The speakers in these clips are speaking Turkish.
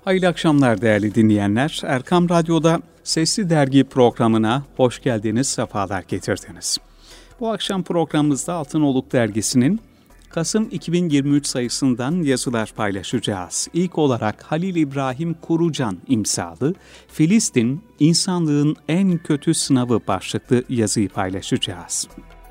Hayırlı akşamlar değerli dinleyenler. Erkam Radyo'da Sesli Dergi programına hoş geldiniz, sefalar getirdiniz. Bu akşam programımızda Altınoluk Dergisi'nin Kasım 2023 sayısından yazılar paylaşacağız. İlk olarak Halil İbrahim Kurucan imzalı Filistin, İnsanlığın En Kötü Sınavı başlıklı yazıyı paylaşacağız.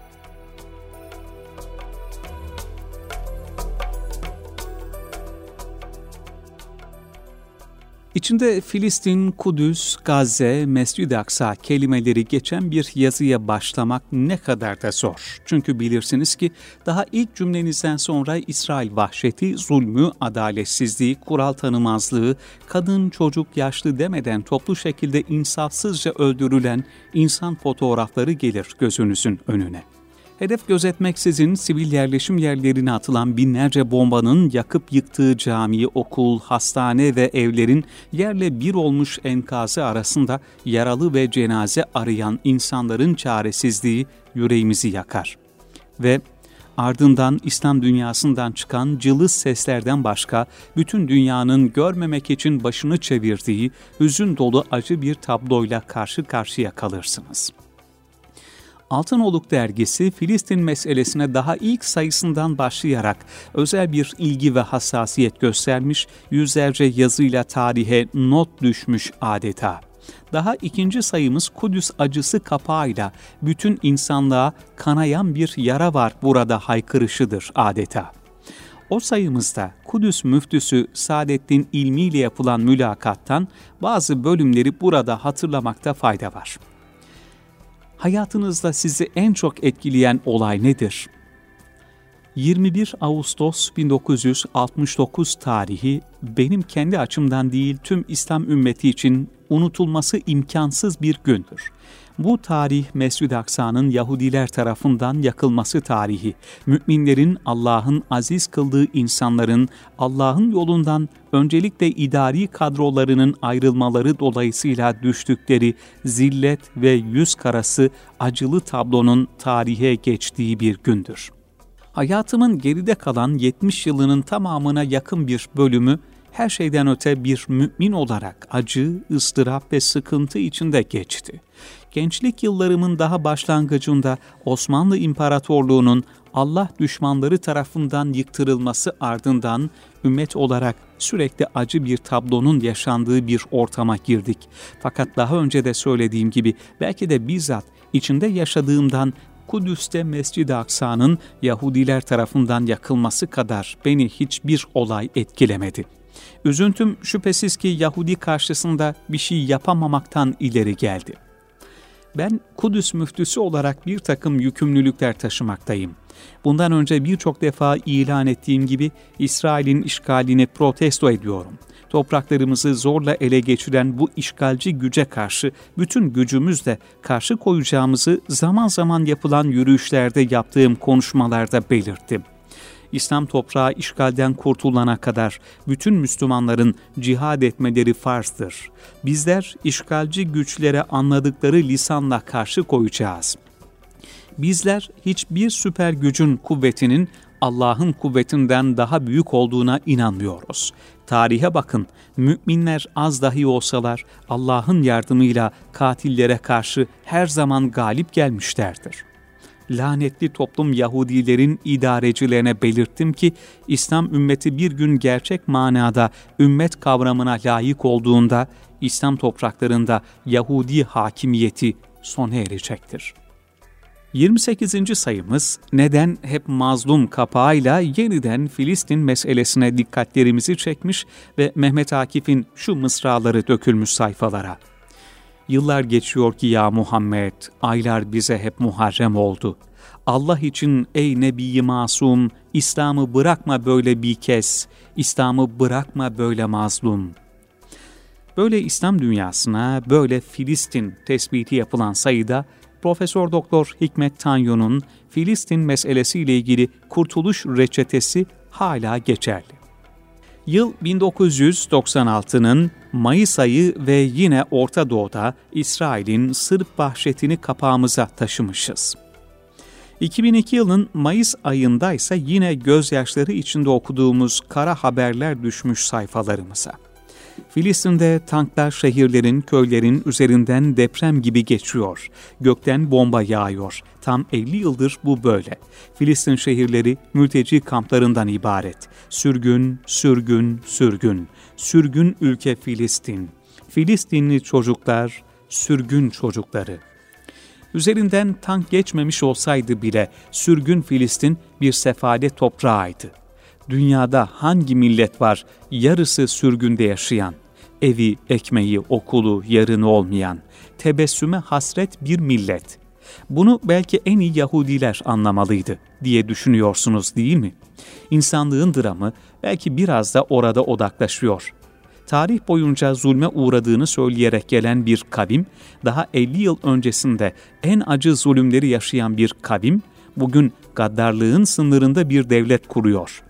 İçinde Filistin, Kudüs, Gazze, Mescid-i Aksa kelimeleri geçen bir yazıya başlamak ne kadar da zor. Çünkü bilirsiniz ki daha ilk cümlenizden sonra İsrail vahşeti, zulmü, adaletsizliği, kural tanımazlığı, kadın, çocuk, yaşlı demeden toplu şekilde insafsızca öldürülen insan fotoğrafları gelir gözünüzün önüne. Hedef gözetmeksizin sivil yerleşim yerlerine atılan binlerce bombanın yakıp yıktığı cami, okul, hastane ve evlerin yerle bir olmuş enkazı arasında yaralı ve cenaze arayan insanların çaresizliği yüreğimizi yakar. Ve ardından İslam dünyasından çıkan cılız seslerden başka bütün dünyanın görmemek için başını çevirdiği hüzün dolu acı bir tabloyla karşı karşıya kalırsınız. Altınoluk Dergisi, Filistin meselesine daha ilk sayısından başlayarak özel bir ilgi ve hassasiyet göstermiş, yüzlerce yazıyla tarihe not düşmüş adeta. Daha ikinci sayımız Kudüs acısı kapağıyla bütün insanlığa kanayan bir yara var burada haykırışıdır adeta. O sayımızda Kudüs müftüsü Saadettin İlmi ile yapılan mülakattan bazı bölümleri burada hatırlamakta fayda var. Hayatınızda sizi en çok etkileyen olay nedir? 21 Ağustos 1969 tarihi benim kendi açımdan değil tüm İslam ümmeti için unutulması imkansız bir gündür. Bu tarih Mescid-i Aksa'nın Yahudiler tarafından yakılması tarihi, müminlerin Allah'ın aziz kıldığı insanların Allah'ın yolundan öncelikle idari kadrolarının ayrılmaları dolayısıyla düştükleri zillet ve yüz karası acılı tablonun tarihe geçtiği bir gündür. Hayatımın geride kalan 70 yılının tamamına yakın bir bölümü her şeyden öte bir mümin olarak acı, ıstırap ve sıkıntı içinde geçti. Gençlik yıllarımın daha başlangıcında Osmanlı İmparatorluğu'nun Allah düşmanları tarafından yıktırılması ardından ümmet olarak sürekli acı bir tablonun yaşandığı bir ortama girdik. Fakat daha önce de söylediğim gibi belki de bizzat içinde yaşadığımdan Kudüs'te Mescid-i Aksa'nın Yahudiler tarafından yakılması kadar beni hiçbir olay etkilemedi. Üzüntüm şüphesiz ki Yahudi karşısında bir şey yapamamaktan ileri geldi. Ben Kudüs müftüsü olarak bir takım yükümlülükler taşımaktayım. Bundan önce birçok defa ilan ettiğim gibi İsrail'in işgalini protesto ediyorum. Topraklarımızı zorla ele geçiren bu işgalci güce karşı bütün gücümüzle karşı koyacağımızı zaman zaman yapılan yürüyüşlerde yaptığım konuşmalarda belirttim. İslam toprağı işgalden kurtulana kadar bütün Müslümanların cihad etmeleri farzdır. Bizler işgalci güçlere anladıkları lisanla karşı koyacağız. Bizler hiçbir süper gücün kuvvetinin Allah'ın kuvvetinden daha büyük olduğuna inanmıyoruz. Tarihe bakın, müminler az dahi olsalar Allah'ın yardımıyla katillere karşı her zaman galip gelmişlerdir. Lanetli toplum Yahudilerin idarecilerine belirttim ki İslam ümmeti bir gün gerçek manada ümmet kavramına layık olduğunda İslam topraklarında Yahudi hakimiyeti sona erecektir. 28. sayımız neden hep mazlum kapağıyla yeniden Filistin meselesine dikkatlerimizi çekmiş ve Mehmet Akif'in şu mısraları dökülmüş sayfalara. Yıllar geçiyor ki ya Muhammed, aylar bize hep Muharrem oldu. Allah için ey Nebi-i Masum, İslam'ı bırakma böyle bir kez, İslam'ı bırakma böyle mazlum. Böyle İslam dünyasına, böyle Filistin tespiti yapılan sayıda, Profesör Doktor Hikmet Tanyo'nun Filistin meselesiyle ilgili kurtuluş reçetesi hala geçerli. Yıl 1996'nın Mayıs ayı ve yine Orta Doğu'da İsrail'in Sırp vahşetini kapağımıza taşımışız. 2002 yılının Mayıs ayında ise yine gözyaşları içinde okuduğumuz kara haberler düşmüş sayfalarımıza. Filistin'de tanklar şehirlerin, köylerin üzerinden deprem gibi geçiyor. Gökten bomba yağıyor. Tam 50 yıldır bu böyle. Filistin şehirleri mülteci kamplarından ibaret. Sürgün, sürgün, sürgün. Sürgün ülke Filistin. Filistinli çocuklar, sürgün çocukları. Üzerinden tank geçmemiş olsaydı bile sürgün Filistin bir sefalet toprağıydı. Dünyada hangi millet var yarısı sürgünde yaşayan, evi, ekmeği, okulu, yarını olmayan, tebessüme hasret bir millet? Bunu belki en iyi Yahudiler anlamalıydı diye düşünüyorsunuz değil mi? İnsanlığın dramı belki biraz da orada odaklaşıyor. Tarih boyunca zulme uğradığını söyleyerek gelen bir kavim, daha 50 yıl öncesinde en acı zulümleri yaşayan bir kavim, bugün gaddarlığın sınırında bir devlet kuruyor.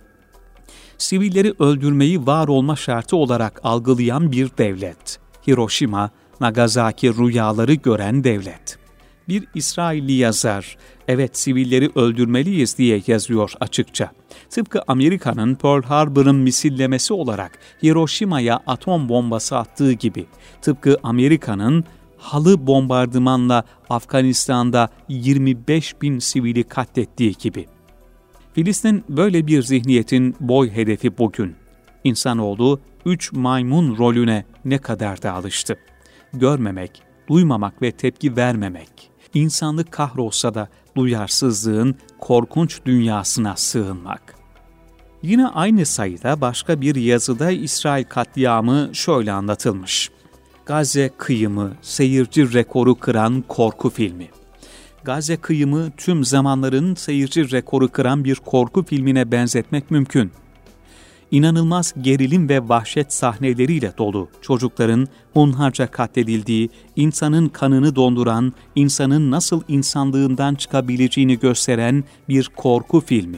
Sivilleri öldürmeyi var olma şartı olarak algılayan bir devlet. Hiroşima, Nagasaki rüyaları gören devlet. Bir İsrailli yazar, evet sivilleri öldürmeliyiz diye yazıyor açıkça. Tıpkı Amerika'nın Pearl Harbor'ın misillemesi olarak Hiroşima'ya atom bombası attığı gibi, tıpkı Amerika'nın halı bombardımanla Afganistan'da 25.000 sivili katlettiği gibi. Filistin böyle bir zihniyetin boy hedefi bugün. İnsanoğlu 3 maymun rolüne ne kadar da alıştı. Görmemek, duymamak ve tepki vermemek. İnsanlık kahrolsa da duyarsızlığın korkunç dünyasına sığınmak. Yine aynı sayıda başka bir yazıda İsrail katliamı şöyle anlatılmış. Gazze kıyımı, seyirci rekoru kıran korku filmi. Gazze kıyımı tüm zamanların seyirci rekoru kıran bir korku filmine benzetmek mümkün. İnanılmaz gerilim ve vahşet sahneleriyle dolu, çocukların hunharca katledildiği, insanın kanını donduran, insanın nasıl insanlığından çıkabileceğini gösteren bir korku filmi.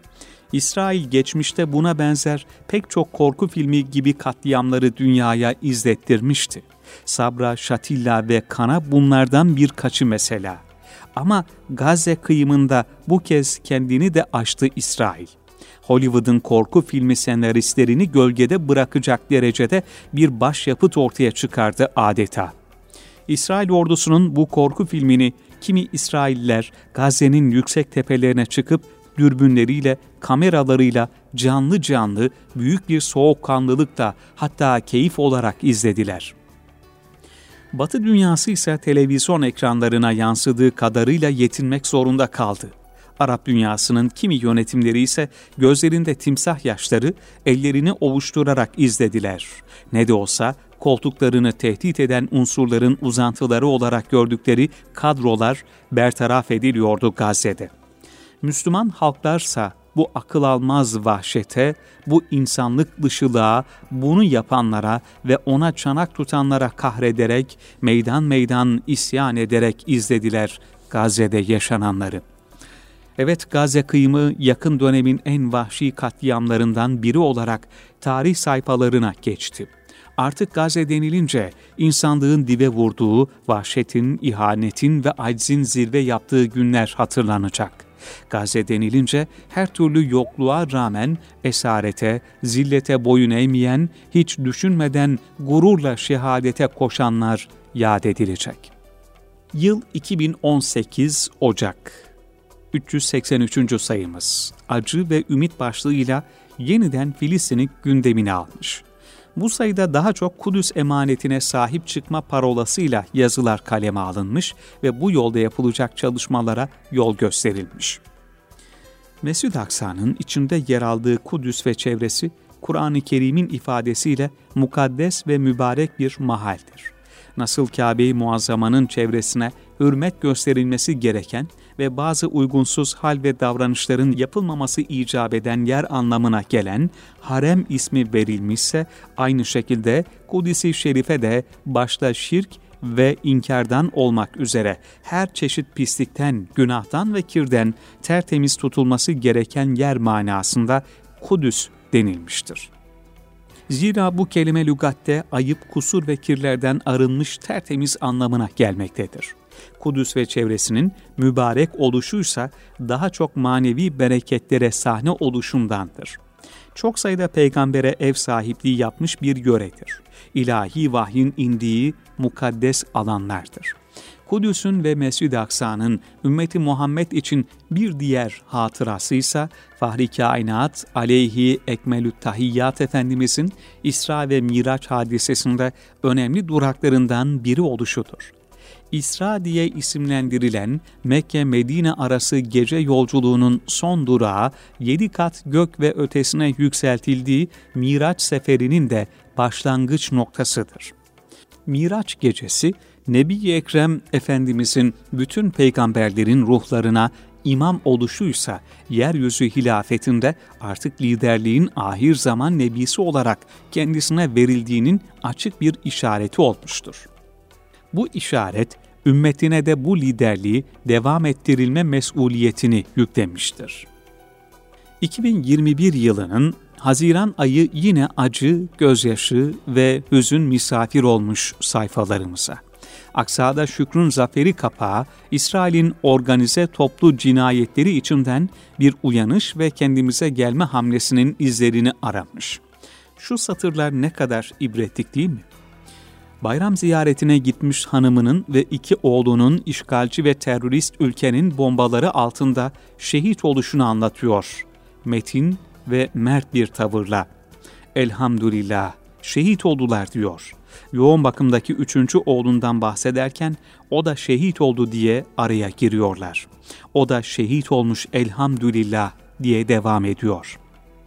İsrail geçmişte buna benzer pek çok korku filmi gibi katliamları dünyaya izlettirmişti. Sabra, Şatilla ve Kana bunlardan birkaçı mesela. Ama Gazze kıyımında bu kez kendini de aştı İsrail. Hollywood'un korku filmi senaristlerini gölgede bırakacak derecede bir başyapıt ortaya çıkardı adeta. İsrail ordusunun bu korku filmini kimi İsrailler Gazze'nin yüksek tepelerine çıkıp dürbünleriyle, kameralarıyla canlı canlı büyük bir soğukkanlılıkla hatta keyif olarak izlediler. Batı dünyası ise televizyon ekranlarına yansıdığı kadarıyla yetinmek zorunda kaldı. Arap dünyasının kimi yönetimleri ise gözlerinde timsah yaşları, ellerini ovuşturarak izlediler. Ne de olsa koltuklarını tehdit eden unsurların uzantıları olarak gördükleri kadrolar bertaraf ediliyordu Gazze'de. Müslüman halklarsa bu akıl almaz vahşete, bu insanlık dışılığa, bunu yapanlara ve ona çanak tutanlara kahrederek, meydan meydan isyan ederek izlediler Gazze'de yaşananları. Evet, Gazze kıyımı yakın dönemin en vahşi katliamlarından biri olarak tarih sayfalarına geçti. Artık Gazze denilince insanlığın dibe vurduğu, vahşetin, ihanetin ve aczin zirve yaptığı günler hatırlanacak. Gazze denilince her türlü yokluğa rağmen esarete, zillete boyun eğmeyen, hiç düşünmeden gururla şehadete koşanlar yad edilecek. Yıl 2018 Ocak. 383. sayımız. Acı ve ümit başlığıyla yeniden Filistin'i gündemine almış. Bu sayıda daha çok Kudüs emanetine sahip çıkma parolasıyla yazılar kaleme alınmış ve bu yolda yapılacak çalışmalara yol gösterilmiş. Mescid-i Aksa'nın içinde yer aldığı Kudüs ve çevresi, Kur'an-ı Kerim'in ifadesiyle mukaddes ve mübarek bir mahaldir. Nasıl Kabe-i Muazzama'nın çevresine hürmet gösterilmesi gereken ve bazı uygunsuz hal ve davranışların yapılmaması icap eden yer anlamına gelen harem ismi verilmişse, aynı şekilde Kudüs-i Şerif'e de başta şirk ve inkardan olmak üzere her çeşit pislikten, günahtan ve kirden tertemiz tutulması gereken yer manasında Kudüs denilmiştir. Zira bu kelime lügatte ayıp, kusur ve kirlerden arınmış tertemiz anlamına gelmektedir. Kudüs ve çevresinin mübarek oluşuysa daha çok manevi bereketlere sahne oluşundandır. Çok sayıda peygambere ev sahipliği yapmış bir yöredir. İlahi vahyin indiği mukaddes alanlardır. Kudüs'ün ve Mescid-i Aksa'nın ümmeti Muhammed için bir diğer hatırası ise Fahri Kainat aleyhi ekmelü tahiyyat Efendimizin İsra ve Miraç hadisesinde önemli duraklarından biri oluşudur. İsra diye isimlendirilen Mekke-Medine arası gece yolculuğunun son durağı 7 kat gök ve ötesine yükseltildiği Miraç seferinin de başlangıç noktasıdır. Miraç gecesi, Nebi-i Ekrem Efendimizin bütün peygamberlerin ruhlarına imam oluşuysa, yeryüzü hilafetinde artık liderliğin ahir zaman nebisi olarak kendisine verildiğinin açık bir işareti olmuştur. Bu işaret, ümmetine de bu liderliği devam ettirilme mesuliyetini yüklemiştir. 2021 yılının Haziran ayı yine acı, gözyaşı ve hüzün misafir olmuş sayfalarımıza. Aksa'da Şükrün Zaferi kapağı, İsrail'in organize toplu cinayetleri içinden bir uyanış ve kendimize gelme hamlesinin izlerini aramış. Şu satırlar ne kadar ibretlik değil mi? Bayram ziyaretine gitmiş hanımının ve 2 oğlunun işgalci ve terörist ülkenin bombaları altında şehit oluşunu anlatıyor. Metin ve mert bir tavırla. Elhamdülillah, şehit oldular diyor. Yoğun bakımdaki 3. oğlundan bahsederken o da şehit oldu diye araya giriyorlar. O da şehit olmuş elhamdülillah diye devam ediyor.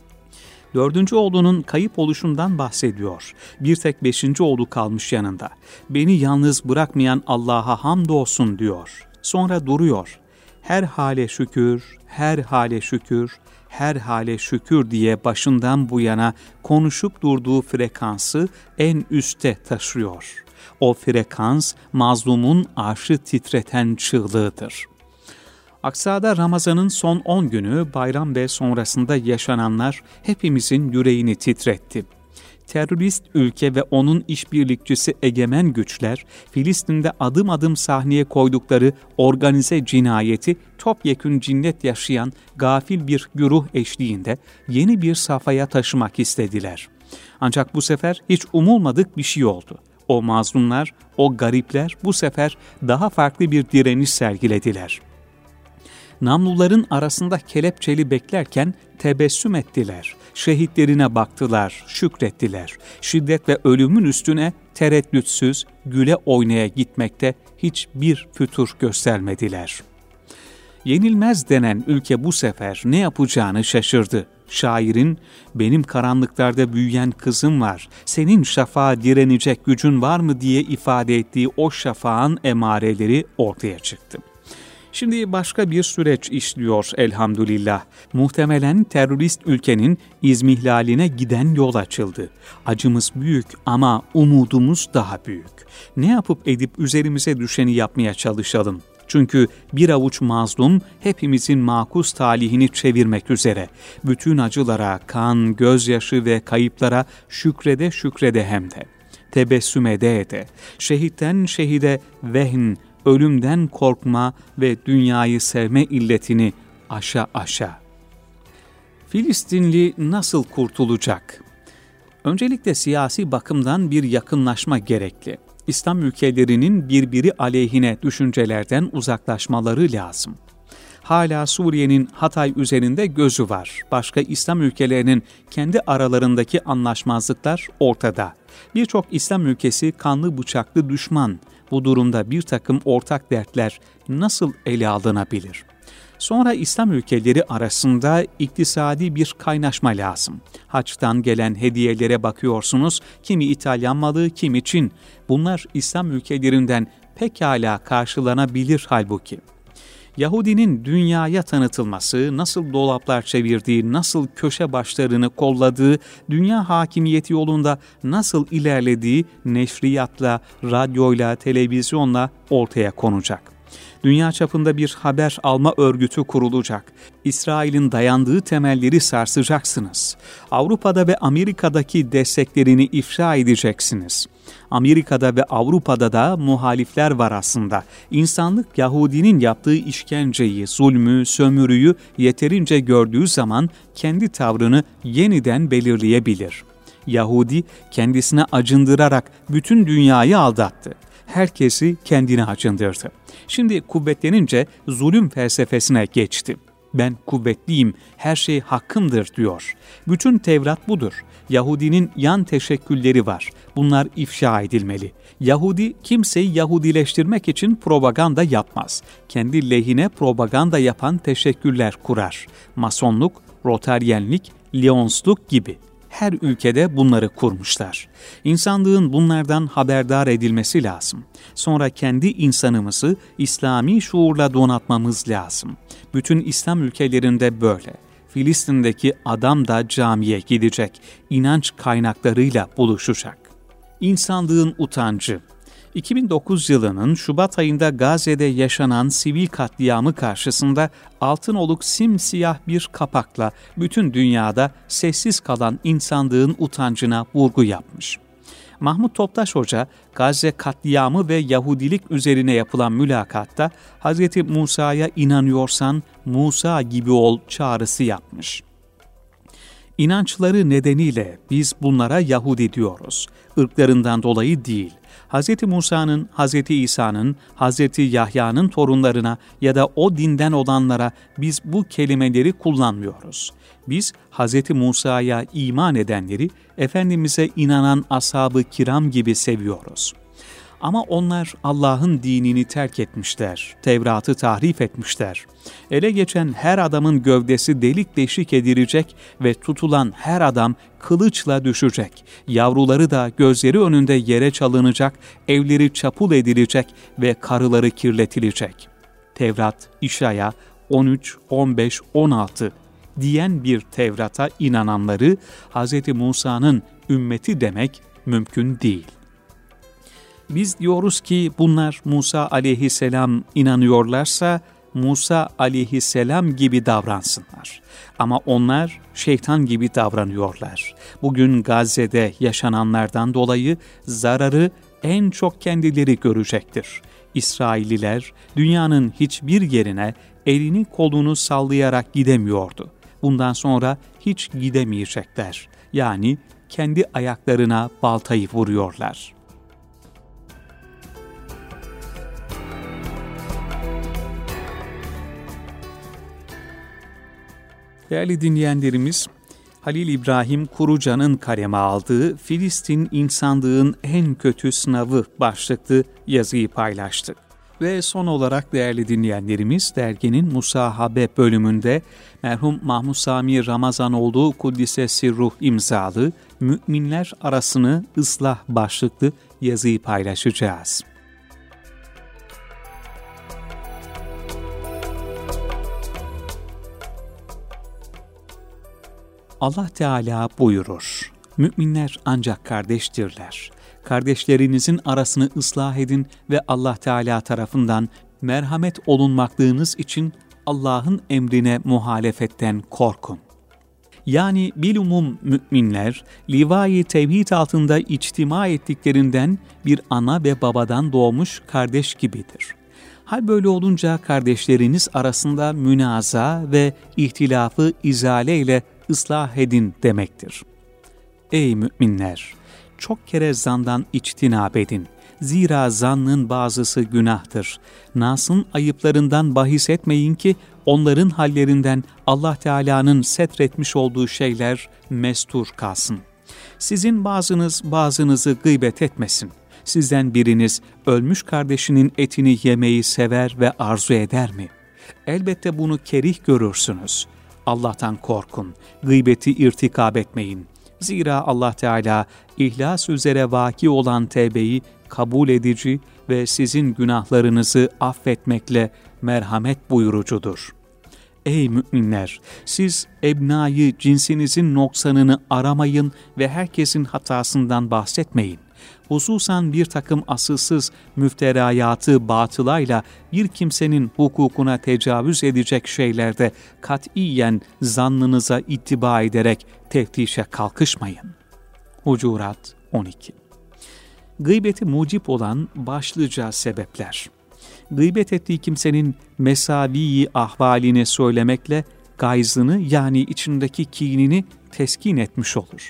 4. oğlunun kayıp oluşundan bahsediyor. Bir tek 5. oğlu kalmış yanında. Beni yalnız bırakmayan Allah'a hamdolsun diyor. Sonra duruyor. Her hale şükür, her hale şükür, her hale şükür diye başından bu yana konuşup durduğu frekansı en üste taşıyor. O frekans mazlumun arşı titreten çığlığıdır. Aksa'da Ramazan'ın son 10 günü bayram ve sonrasında yaşananlar hepimizin yüreğini titretti. Terörist ülke ve onun işbirlikçisi egemen güçler, Filistin'de adım adım sahneye koydukları organize cinayeti topyekün cinnet yaşayan gafil bir güruh eşliğinde yeni bir safhaya taşımak istediler. Ancak bu sefer hiç umulmadık bir şey oldu. O mazlumlar, o garipler bu sefer daha farklı bir direniş sergilediler. Namluların arasında kelepçeli beklerken tebessüm ettiler. Şehitlerine baktılar, şükrettiler. Şiddet ve ölümün üstüne tereddütsüz güle oynaya gitmekte hiçbir fütur göstermediler. Yenilmez denen ülke bu sefer ne yapacağını şaşırdı. Şairin, benim karanlıklarda büyüyen kızım var, senin şafağa direnecek gücün var mı diye ifade ettiği o şafağın emareleri ortaya çıktı. Şimdi başka bir süreç işliyor elhamdülillah. Muhtemelen terörist ülkenin izmihlaline giden yol açıldı. Acımız büyük ama umudumuz daha büyük. Ne yapıp edip üzerimize düşeni yapmaya çalışalım. Çünkü bir avuç mazlum hepimizin makus talihini çevirmek üzere. Bütün acılara, kan, gözyaşı ve kayıplara şükrede şükrede hem de. Tebessüm ede ede. Şehitten şehide vehn, ölümden korkma ve dünyayı sevme illetini aşa aşa. Filistinli nasıl kurtulacak? Öncelikle siyasi bakımdan bir yakınlaşma gerekli. İslam ülkelerinin birbiri aleyhine düşüncelerden uzaklaşmaları lazım. Hala Suriye'nin Hatay üzerinde gözü var. Başka İslam ülkelerinin kendi aralarındaki anlaşmazlıklar ortada. Birçok İslam ülkesi kanlı bıçaklı düşman. Bu durumda bir takım ortak dertler nasıl ele alınabilir? Sonra İslam ülkeleri arasında iktisadi bir kaynaşma lazım. Haç'tan gelen hediyelere bakıyorsunuz, kimi İtalyan malı, kimi Çin. Bunlar İslam ülkelerinden pekala karşılanabilir halbuki. Yahudinin dünyaya tanıtılması, nasıl dolaplar çevirdiği, nasıl köşe başlarını kolladığı, dünya hakimiyeti yolunda nasıl ilerlediği neşriyatla, radyoyla, televizyonla ortaya konacak. Dünya çapında bir haber alma örgütü kurulacak. İsrail'in dayandığı temelleri sarsacaksınız. Avrupa'da ve Amerika'daki desteklerini ifşa edeceksiniz. Amerika'da ve Avrupa'da da muhalifler var aslında. İnsanlık Yahudinin yaptığı işkenceyi, zulmü, sömürüyü yeterince gördüğü zaman kendi tavrını yeniden belirleyebilir. Yahudi kendisine acındırarak bütün dünyayı aldattı. Herkesi kendine acındırdı. Şimdi kuvvetlenince zulüm felsefesine geçti. Ben kuvvetliyim, her şey hakkımdır diyor. Bütün Tevrat budur. Yahudinin yan teşekkülleri var. Bunlar ifşa edilmeli. Yahudi kimseyi Yahudileştirmek için propaganda yapmaz. Kendi lehine propaganda yapan teşekküller kurar. Masonluk, Rotaryenlik, Lyonsluk gibi. Her ülkede bunları kurmuşlar. İnsanlığın bunlardan haberdar edilmesi lazım. Sonra kendi insanımızı İslami şuurla donatmamız lazım. Bütün İslam ülkelerinde böyle. Filistin'deki adam da camiye gidecek, inanç kaynaklarıyla buluşacak. İnsanlığın utancı. 2009 yılının Şubat ayında Gazze'de yaşanan sivil katliamı karşısında altın simsiyah bir kapakla bütün dünyada sessiz kalan insanlığın utancına vurgu yapmış. Mahmut Toptaş Hoca, Gazze katliamı ve Yahudilik üzerine yapılan mülakatta Hz. Musa'ya inanıyorsan Musa gibi ol çağrısı yapmış. İnançları nedeniyle biz bunlara Yahudi diyoruz. Irklarından dolayı değil. Hz. Musa'nın, Hz. İsa'nın, Hz. Yahya'nın torunlarına ya da o dinden olanlara biz bu kelimeleri kullanmıyoruz. Biz Hz. Musa'ya iman edenleri, Efendimiz'e inanan ashab-ı kiram gibi seviyoruz. Ama onlar Allah'ın dinini terk etmişler, Tevrat'ı tahrif etmişler. Ele geçen her adamın gövdesi delik deşik edilecek ve tutulan her adam kılıçla düşecek. Yavruları da gözleri önünde yere çalınacak, evleri çapul edilecek ve karıları kirletilecek. Tevrat, İşaya 13, 15, 16 diyen bir Tevrat'a inananları Hz. Musa'nın ümmeti demek mümkün değil. Biz diyoruz ki bunlar Musa aleyhisselam inanıyorlarsa Musa aleyhisselam gibi davransınlar. Ama onlar şeytan gibi davranıyorlar. Bugün Gazze'de yaşananlardan dolayı zararı en çok kendileri görecektir. İsrailliler dünyanın hiçbir yerine elini kolunu sallayarak gidemiyordu. Bundan sonra hiç gidemeyecekler. Yani kendi ayaklarına baltayı vuruyorlar. Değerli dinleyenlerimiz, Halil İbrahim Kuruca'nın kaleme aldığı Filistin insanlığın en kötü sınavı başlıklı yazıyı paylaştık. Ve son olarak değerli dinleyenlerimiz, derginin Musahabe bölümünde merhum Mahmud Sami Ramazanoğlu Kuddise Sirruh imzalı Müminler Arasını Islah başlıklı yazıyı paylaşacağız. Allah Teala buyurur, müminler ancak kardeştirler. Kardeşlerinizin arasını ıslah edin ve Allah Teala tarafından merhamet olunmaklığınız için Allah'ın emrine muhalefetten korkun. Yani bilumum müminler, livai tevhid altında içtima ettiklerinden bir ana ve babadan doğmuş kardeş gibidir. Hal böyle olunca kardeşleriniz arasında münaza ve ihtilafı izale ile ıslah edin demektir. Ey müminler! Çok kere zandan içtinab edin. Zira zannın bazısı günahtır. Nas'ın ayıplarından bahis etmeyin ki onların hallerinden Allah Teala'nın setretmiş olduğu şeyler mestur kalsın. Sizin bazınızı gıybet etmesin. Sizden biriniz ölmüş kardeşinin etini yemeyi sever ve arzu eder mi? Elbette bunu kerih görürsünüz. Allah'tan korkun, gıybeti irtikab etmeyin. Zira Allah Teala ihlas üzere vaki olan tevbeyi kabul edici ve sizin günahlarınızı affetmekle merhamet buyurucudur. Ey müminler! Siz ebnayı cinsinizin noksanını aramayın ve herkesin hatasından bahsetmeyin. hususan bir takım asılsız müfterayatı batılayla bir kimsenin hukukuna tecavüz edecek şeylerde katiyen zannınıza ittiba ederek teftişe kalkışmayın. Hucurat 12. Gıybeti mucip olan başlıca sebepler. Gıybet ettiği kimsenin mesavi ahvalini söylemekle gayzını yani içindeki kinini teskin etmiş olur.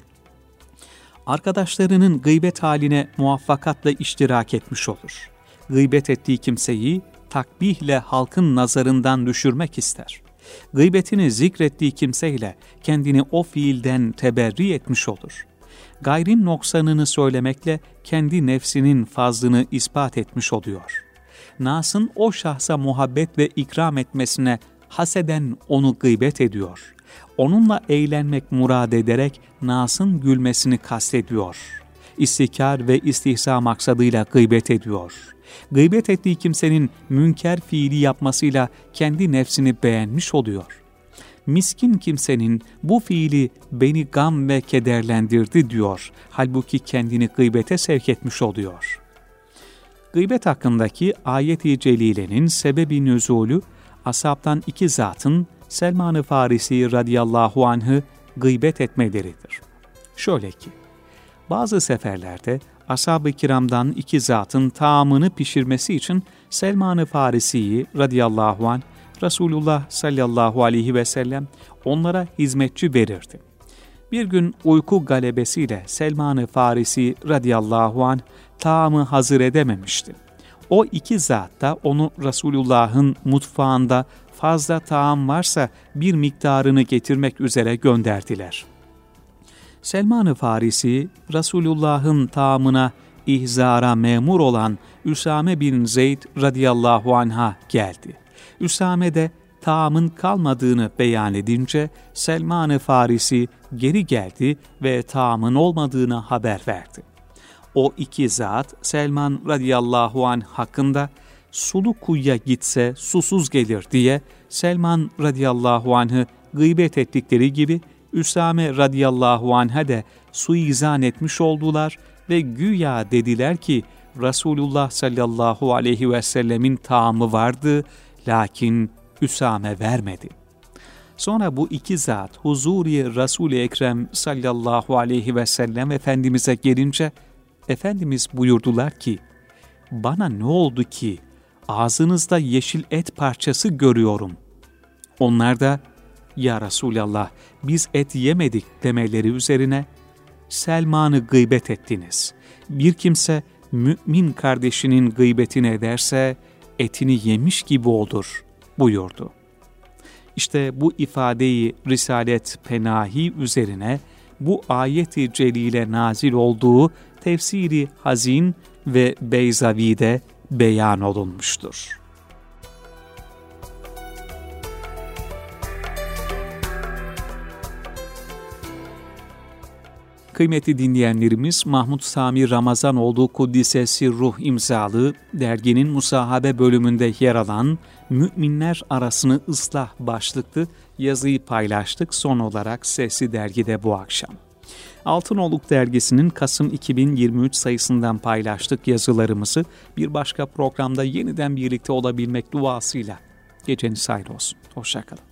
Arkadaşlarının gıybet haline muvaffakatla iştirak etmiş olur. Gıybet ettiği kimseyi takbihle halkın nazarından düşürmek ister. Gıybetini zikrettiği kimseyle kendini o fiilden teberri etmiş olur. Gayrin noksanını söylemekle kendi nefsinin fazlını ispat etmiş oluyor. Nas'ın o şahsa muhabbet ve ikram etmesine haseden onu gıybet ediyor. Onunla eğlenmek murad ederek Nas'ın gülmesini kastediyor. İstikar ve istihza maksadıyla gıybet ediyor. Gıybet ettiği kimsenin münker fiili yapmasıyla kendi nefsini beğenmiş oluyor. Miskin kimsenin bu fiili beni gam ve kederlendirdi diyor. Halbuki kendini gıybete sevk etmiş oluyor. Gıybet hakkındaki ayet-i celilenin sebebi nüzulü, ashabtan iki zatın Selman-ı Farisi radıyallahu anh'ı gıybet etmeleridir. Şöyle ki, bazı seferlerde ashab-ı kiramdan iki zatın taamını pişirmesi için Selman-ı Farisi'yi radıyallahu anh, Resulullah sallallahu aleyhi ve sellem onlara hizmetçi verirdi. Bir gün uyku galebesiyle Selman-ı Farisi radıyallahu anh taamı hazır edememişti. O iki zat da onu Resulullah'ın mutfağında fazla taam varsa bir miktarını getirmek üzere gönderdiler. Selman-ı Farisi, Resulullah'ın taamına ihzara memur olan Üsame bin Zeyd radıyallahu anh'a geldi. Üsame de taamın kalmadığını beyan edince Selman-ı Farisi geri geldi ve taamın olmadığını haber verdi. O iki zat Selman radıyallahu anh hakkında sulu kuyuya gitse susuz gelir diye Selman radıyallahu anh'ı gıybet ettikleri gibi Üsame radıyallahu anh'a de suizan etmiş oldular ve güya dediler ki Resulullah sallallahu aleyhi ve sellemin taamı vardı lakin Üsame vermedi. Sonra bu iki zat huzuri Resul-i Ekrem sallallahu aleyhi ve sellem Efendimiz'e gelince Efendimiz buyurdular ki bana ne oldu ki ağzınızda yeşil et parçası görüyorum. Onlar da ya Resulallah biz et yemedik demeleri üzerine Selman'ı gıybet ettiniz. Bir kimse mümin kardeşinin gıybetini ederse etini yemiş gibi olur buyurdu. İşte bu ifadeyi Risalet Penahi üzerine bu ayet-i celile nazil olduğu Tefsiri Hazin ve Beyzavi'de beyan olunmuştur. Kıymetli dinleyenlerimiz, Mahmud Sami Ramazanoğlu Kuddisesi Ruh imzalı derginin Musahabe bölümünde yer alan Müminler Arasını Islah başlıklı yazıyı paylaştık. Son olarak Sesli Dergi'de bu akşam. Altınoluk Dergisi'nin Kasım 2023 sayısından paylaştık yazılarımızı. Bir başka programda yeniden birlikte olabilmek duasıyla geceniz hayır olsun. Hoşça kalın.